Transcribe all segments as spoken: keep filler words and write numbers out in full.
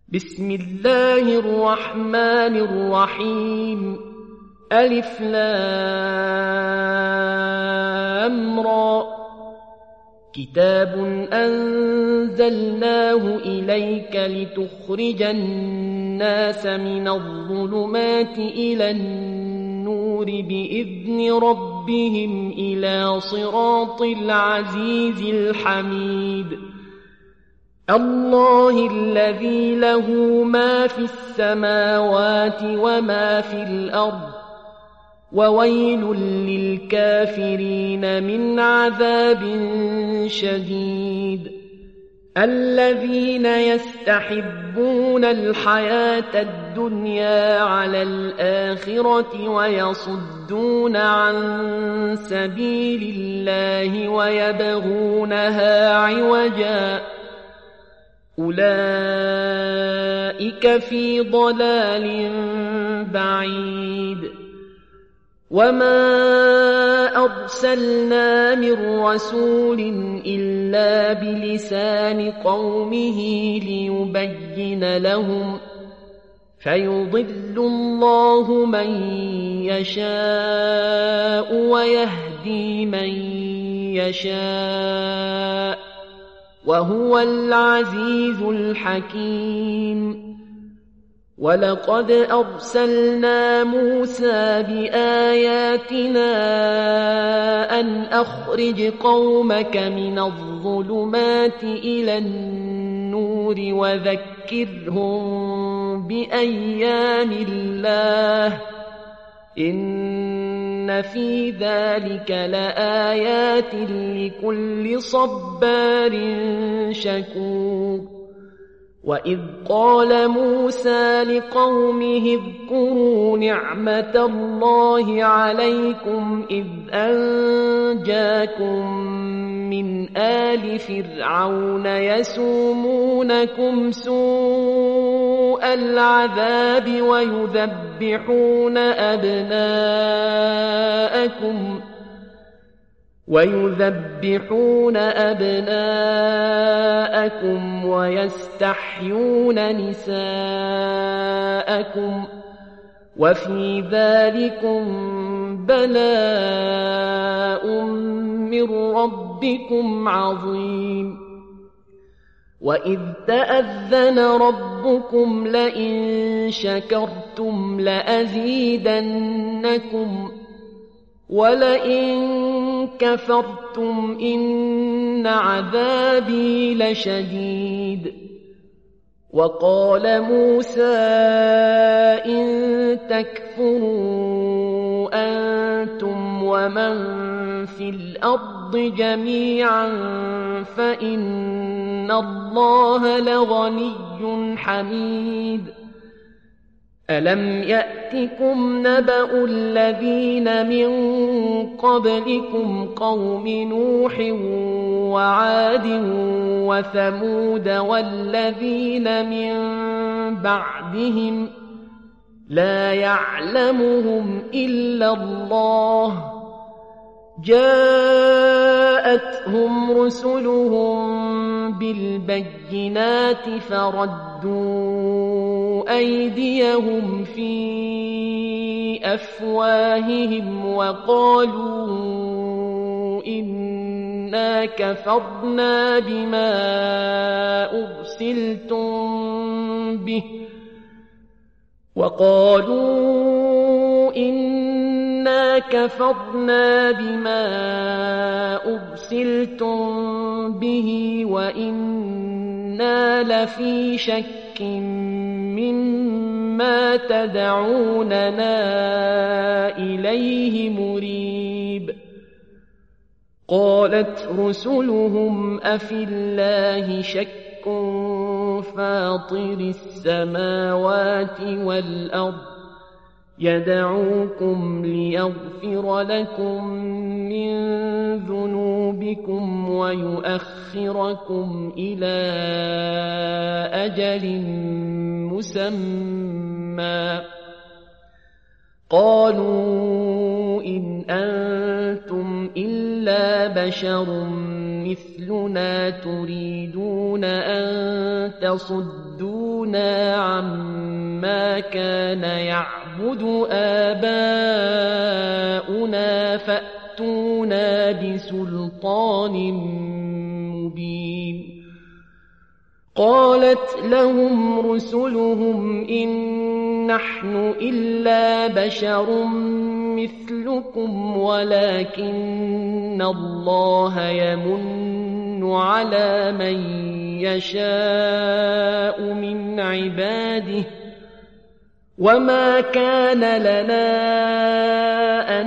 بسم الله الرحمن الرحيم ألف لام را كتاب أنزلناه إليك لتخرج الناس من الظلمات إلى النور بإذن ربهم إلى صراط العزيز الحميد الله الذي له ما في السماوات وما في الأرض وويل للكافرين من عذاب شديد الذين يستحبون الحياة الدنيا على الآخرة ويصدون عن سبيل الله ويبغونها عوجا أولئك في ضلال بعيد وما أرسلنا من رسول إلا بلسان قومه ليبين لهم فيضل الله من يشاء ويهدي من يشاء وهو العزيز الحكيم ولقد أرسلنا موسى بآياتنا أن أخرج قومك من الظلمات إلى النور وذكرهم بأيام الله إن في ذلك لآيات لكل صبار شكور وإذ قال موسى لقومه اذكروا نعمة الله عليكم إذ أنجاكم من آل فرعون يسومونكم سوء العذاب ويذبحون أبناءكم ويذبحون أبناءكم ويستحيون نساءكم وفي ذلكم بلاء من ربكم عظيم وإذ تأذن ربكم لئن شكرتم لأزيدنكم ولئن كفرتم إن عذابي لشديد وقال موسى إن تكفروا أنتم ومن في الأرض جميعا فإن الله لغني حميد ألم يأتكم نبأ الذين من قبلكم قوم نوح وعاد وثمود والذين من بعدهم لا يعلمهم إلا الله جاءتهم رسلهم بالبينات فردوا أيديهم في أفواههم وقالوا إنا كفرنا بما أرسلتم به وقالوا إنا كفرنا بما أرسلتم به وإنا لفي شك مما تدعوننا إليه مريب قالت رسلهم أفي الله شك فاطر السماوات والأرض يدعوكم ليغفر لكم من ذنوبكم ويؤخركم إلى أجل مسمى قالوا إن أنتم إلا إلا بشر مثلنا تريدون أن تصدونا عما كان يعبد آباؤنا فأتونا بسلطان مبين. قالت لهم رسلهم إن نحن إلا بشر مثلكم ولكن الله يمن على من يشاء من عباده وما كان لنا أن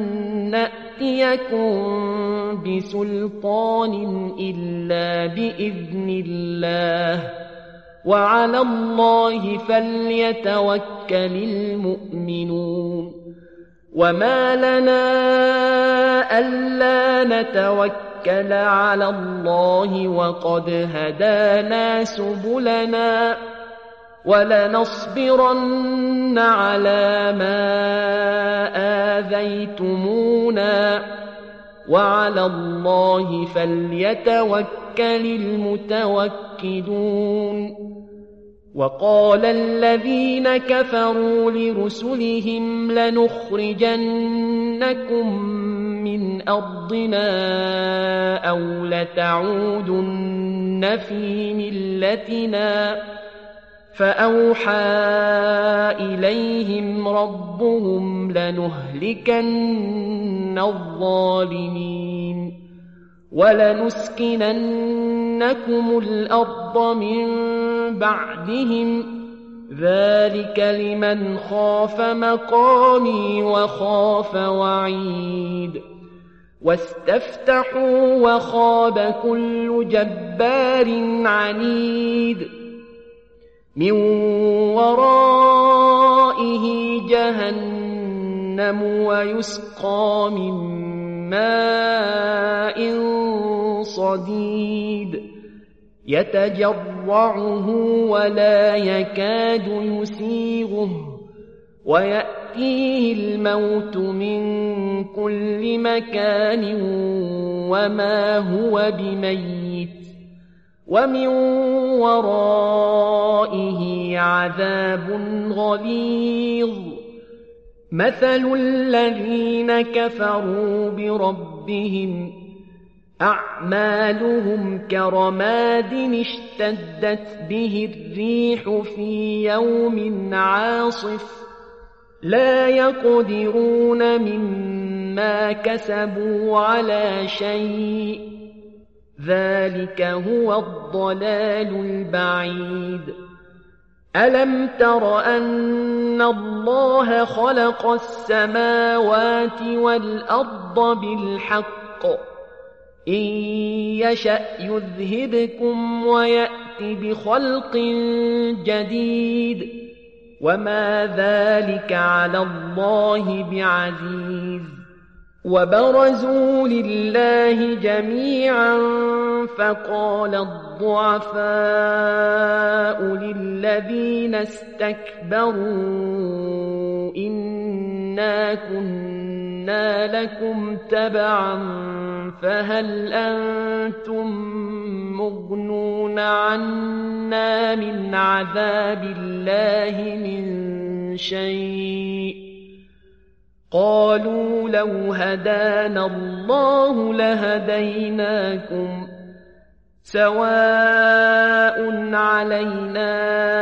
نأتيكم بسلطان إلا بإذن الله وعلى الله فليتوكل المؤمنون. وما لنا ألا نتوكل على الله وقد هدانا سبلنا ولنصبرن على ما آذيتمونا وعلى الله فليتوكل المتوكلون. وقال الذين كفروا لرسلهم لنخرجنكم من أرضنا أو لتعودن في ملتنا فأوحى إليهم ربهم لنهلكن الظالمين ولنسكننكم الأرض من بعدهم ذلك لمن خاف مقامي وخاف وعيد. واستفتحوا وخاب كل جبار عنيد من ورائه جهنم ويسقى من ماء صديد يتجرعه ولا يكاد يسيغه ويأتيه الموت من كل مكان وما هو بميت ومن ورائه عذاب غليظ. مثل الذين كفروا بربهم أعمالهم كرماد اشتدت به الريح في يوم عاصف لا يقدرون مما كسبوا على شيء ذلك هو الضلال البعيد. ألم تر أن الله خلق السماوات والأرض بالحق إن يشأ يذهبكم ويأت بخلق جديد وما ذلك على الله بعزيز. وبرزوا لله جميعا فقال الضعفاء للذين استكبروا إنا كنا لكم تبعا فهل أنتم مغنون عنا من عذاب الله من شيء قالوا لو هدانا الله لهديناكم سواء علينا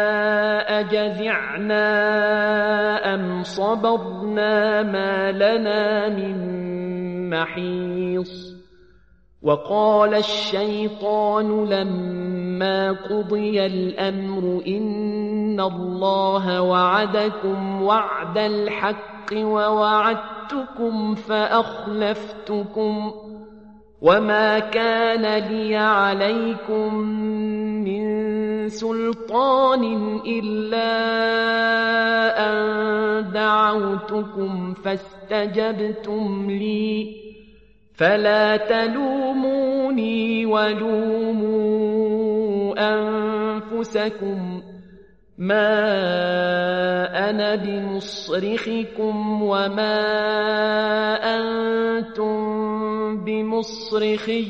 أجزعنا أم صبرنا ما لنا من محيص. وقال الشيطان لما قضي الأمر إن الله وعدكم وعد الحق ووعدتكم فأخلفتكم وما كان لي عليكم من سلطان إلا أن دعوتكم فاستجبتم لي فلا تلوموني ولوموا أنفسكم ما أنا بمصرخكم وما أنتم بمصرخي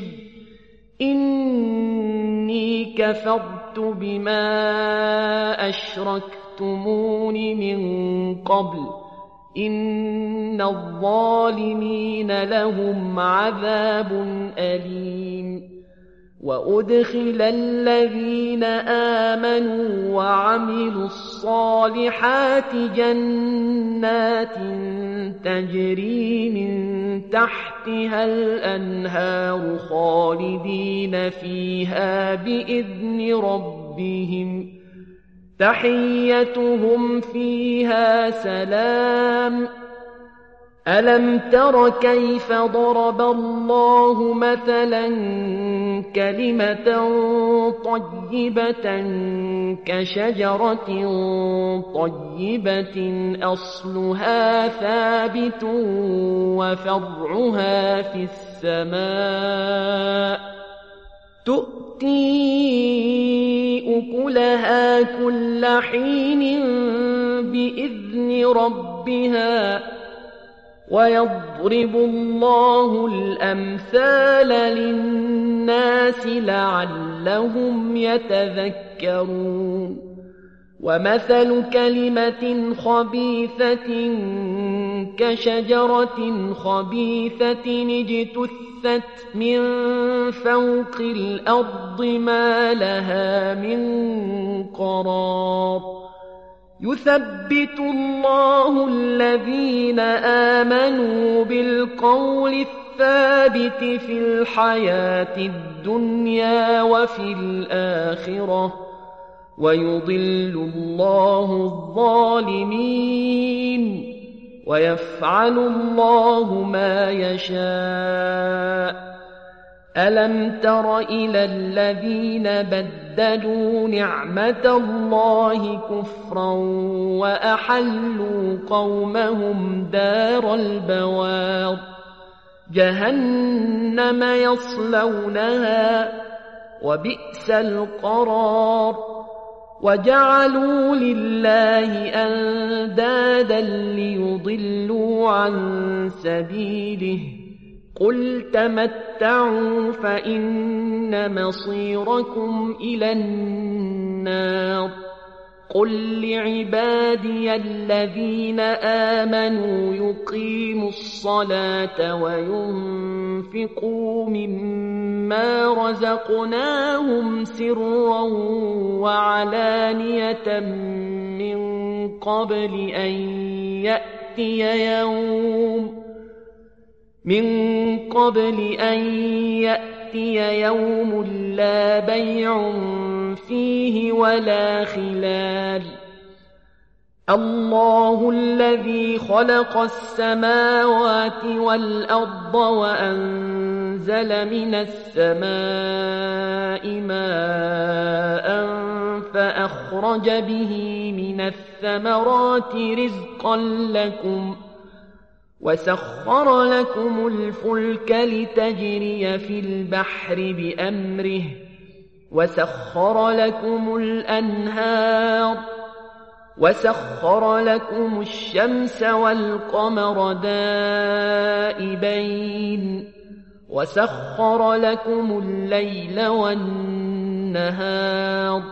إني كفرت بما أشركتمون من قبل إن الظالمين لهم عذاب أليم وأدخل الذين آمنوا وعملوا الصالحات جنات تجري من تحتها الأنهار خالدين فيها بإذن ربهم تحيتهم فيها سلام ألم تر كيف ضرب الله مثلا كلمة طيبة كشجرة طيبة أصلها ثابت وفرعها في السماء تؤتي أكلها كل حين بإذن ربها ويضرب الله الأمثال للناس لعلهم يتذكرون ومثل كلمة خبيثة كشجرة خبيثة اجتثت من فوق الأرض ما لها من قرار يثبت الله الذين آمنوا بالقول الثابت في الحياة الدنيا وفي الآخرة ويضل الله الظالمين ويفعل الله ما يشاء ألم تر إلى الذين بدلوا نعمة الله كفرا وأحلوا قومهم دار البوار جهنم يصلونها وبئس القرار وجعلوا لله أندادا ليضلوا عن سبيله قل تمتعوا فإن مصيركم إلى النار قل لعبادي الذين آمنوا يقيموا الصلاة وينفقوا مما رزقناهم سرا وعلانية من قبل أن يأتي يوم من قبل أن يأتي يوم لا بيع فيه ولا خلال الله الذي خلق السماوات والأرض وأنزل من السماء ماء فأخرج به من الثمرات رزقا لكم وسخر لكم الفلك لتجري في البحر بأمره وسخر لكم الأنهار وسخر لكم الشمس والقمر دائبين وسخر لكم الليل والنهار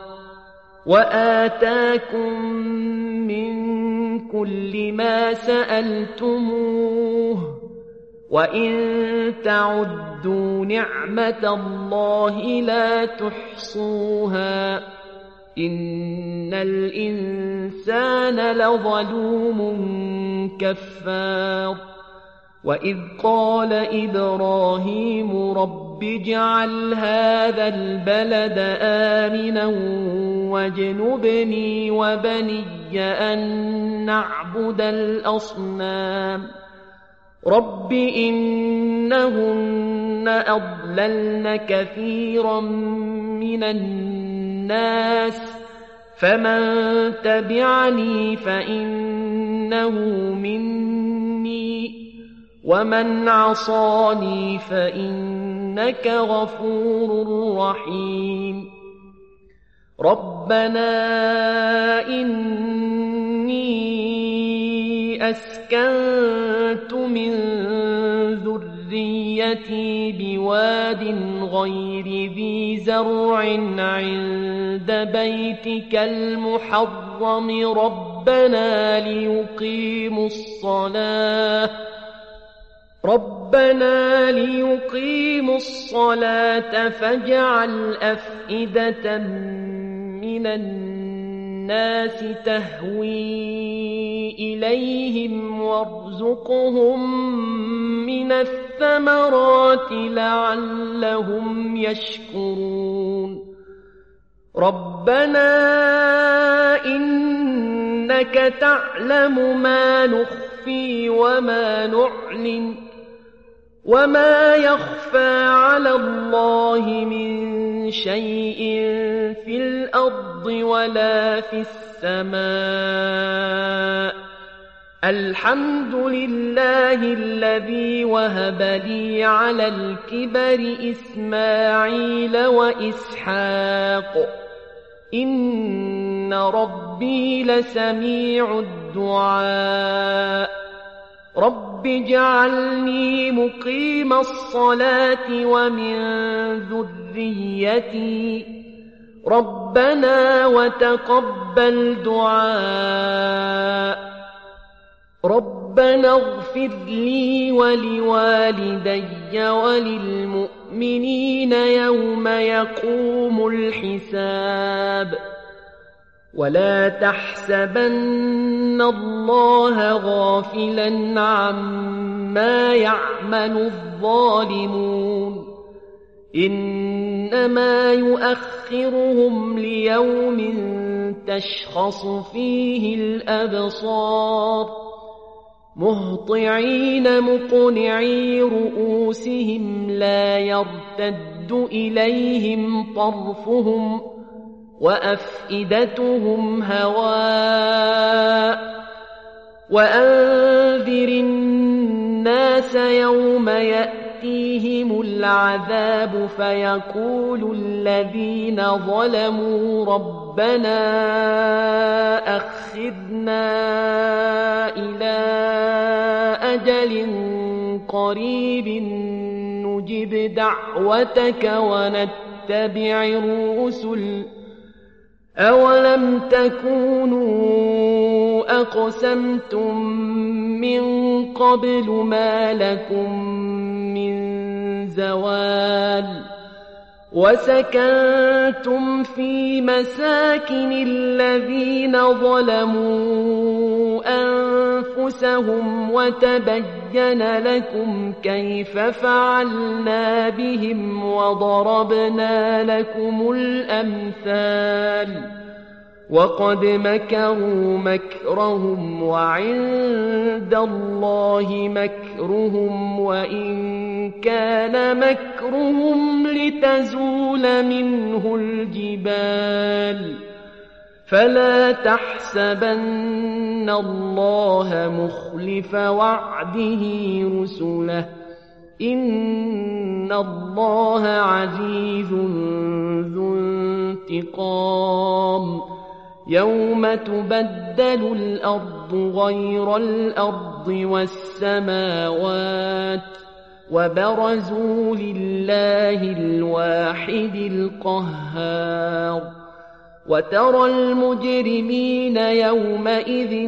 وآتاكم من كل ما سألتموه وإن تعدوا نعمة الله لا تحصوها إن الإنسان لظلوم كفار وإذ قال إبراهيم رب اجعل هذا البلد آمنا واجنبني وبني أن نعبد الأصنام رب إنهن أضللن كثيرا من الناس فمن تبعني فإنه مني ومن عصاني فإنك غفور رحيم ربنا إني أسكنت من ذريتي ذريتي بواد غير ذي زرع عند بيتك المحرم ربنا ليقيموا الصلاة ربنا ليقيموا الصلاة فاجعل أفئدة من الناس تهوي إليهم وارزقهم من الثمرات لعلهم يشكرون ربنا إنك تعلم ما نخفي وما نعلن وما يخفى على الله من شيء في الأرض ولا في السماء الحمد لله الذي وهب لي على الكبر إسماعيل وإسحاق إن ربي لسميع الدعاء رب اجعلني مقيم الصلاة ومن ذريتي ربنا وتقبل دعاء ربنا اغفر لي ولوالدي وللمؤمنين يوم يقوم الحساب ولا تحسبن الله غافلا عما يعمل الظالمون إنما يؤخرهم ليوم تشخص فيه الأبصار مهطعين مقنعي رؤوسهم لا يرتد إليهم طرفهم وأفئدتهم هواء وأنذر الناس يوم يأتيهم العذاب فيقول الذين ظلموا ربنا أخذنا إلى أجل قريب نجب دعوتك ونتبع الرسل أولم تكونوا أقسمتم من قبل ما لكم من زوال وسكنتم في مساكن الذين ظلموا أنفسهم وتبين لكم كيف فعلنا بهم وضربنا لكم الأمثال وقد مكروا مكرهم وعند الله مكرهم وإن كان مكرهم لتزول منه الجبال فلا تحسبن الله مخلف وعده رسله إن الله عزيز ذو انتقام يوم تبدل الأرض غير الأرض والسماوات وبرزوا لله الواحد القهار وترى المجرمين يومئذ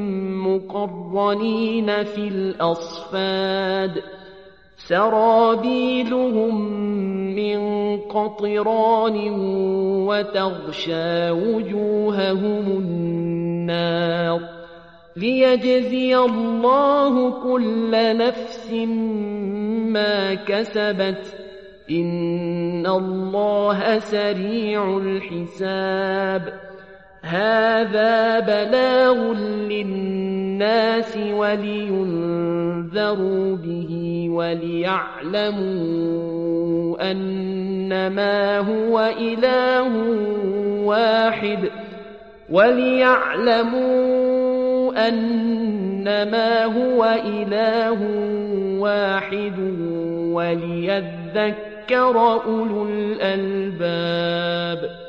مقرنين في الأصفاد سرابيلهم من قطران وتغشى وجوههم النار ليجزي الله كل نفس ما كسبت إن الله سريع الحساب هذا بلاغ للناس ولينذروا به وليعلموا أنما هو إله واحد وليعلموا أنما هو إله واحد وليذكر أولو الألباب